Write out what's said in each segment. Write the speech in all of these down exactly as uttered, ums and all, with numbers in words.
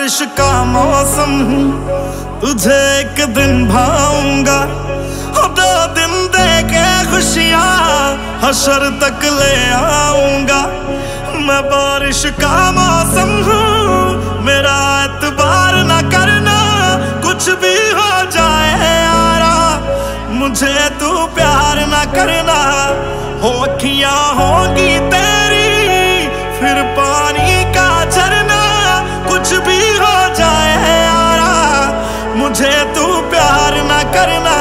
बारिश का मौसम हूँ, तुझे एक दिन भाऊंगा। दो दिन दे के खुशियाँ हशर तक ले आऊंगा। मैं बारिश का मौसम हूँ, मेरा एतबार न करना, कुछ भी हो जाए यारा, मुझे तू प्यार न करना। हो अखियाँ होंगी तेरी फिर पानी का झरना, कुछ भी हो जाए यारा, मुझे तू प्यार न करना।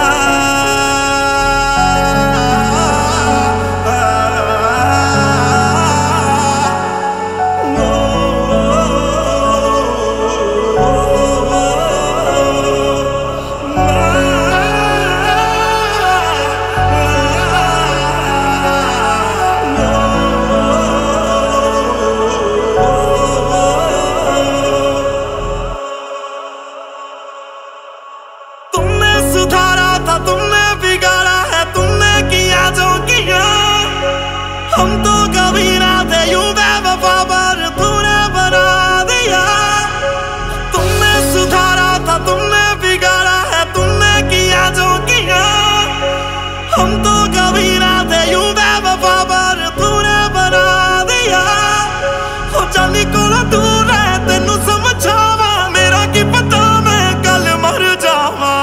तुमने बिगाड़ा है, तुमने किया जो किया, हम तो कभी ना थे यूं बेवफा पर तूने बना दिया। तुमने सुधारा था, तुमने बिगाड़ा है, तुमने किया जो किया, हम तो कभी ना थे यूं बेवफा पर तूने बना दिया। हो जानी कोला दूर है तेनू समझावा, मेरा की पता मैं कल मर जावा।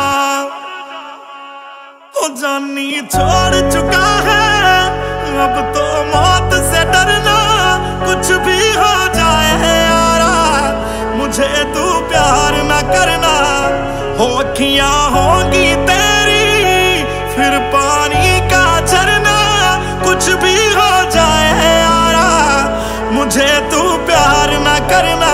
जानी छोड़ चुका है, अब तो मौत से डरना, कुछ भी हो जाए यारा, मुझे तू प्यार न करना। हो अखियाँ होंगी तेरी फिर पानी का झरना, कुछ भी हो जाए यारा, मुझे तू प्यार न करना।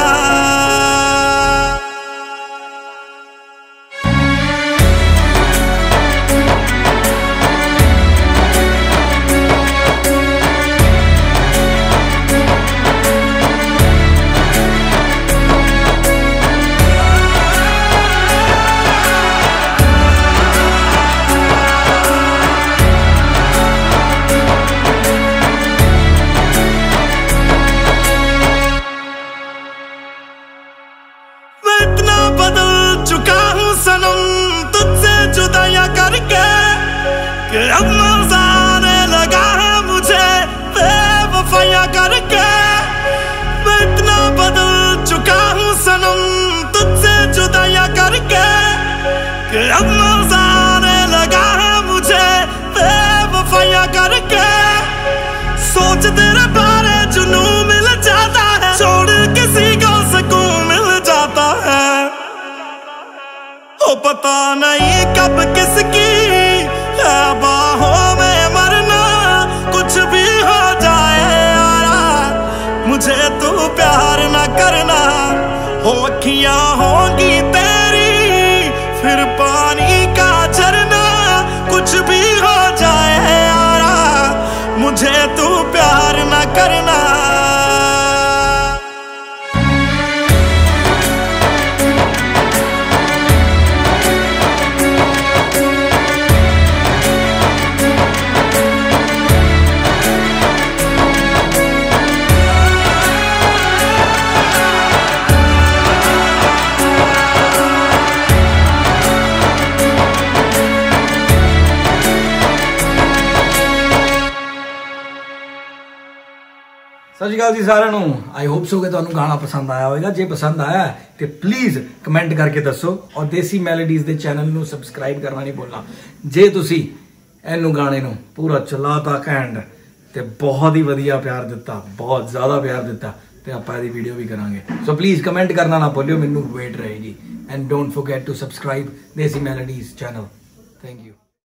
अब मज़ा आने लगा है मुझे बेवफाइयां करके, मैं इतना बदल चुका हूँ सनम तुझसे जुदाइयां करके। अब मज़ा आने लगा है मुझे बेवफाइयां करके, सोच तेरे बारे जुनून मिल जाता है, छोड़ किसी को सुकून मिल जाता है। ओ पता नहीं कब किसकी बाहों में मरना, कुछ भी हो जाए यारा, मुझे तू प्यार न करना। हो अखियाँ होंगी तेरी फिर पानी का झरना, कुछ भी हो जाए यारा, मुझे तू प्यार न करना। सत श्री अकाल जी सारिਆਂ ਨੂੰ। आई होप सो कि ਤੁਹਾਨੂੰ गाना पसंद आया होगा। जे पसंद आया तो प्लीज़ कमेंट करके दसो और देसी मैलोडीज़ के चैनल ਨੂੰ सबसक्राइब करना नहीं भूलना। जे तुसी इनू गाने ਨੂੰ पूरा चलाता घैंट तो बहुत ही वधिया प्यार दिता, बहुत ज़्यादा प्यार दिता तो आप इसकी वीडियो भी करांगे। सो प्लीज़ कमेंट करना ना भूलियो, मैनू वेट रहेगी। And don't forget to subscribe Desi melodies channel. Thank you.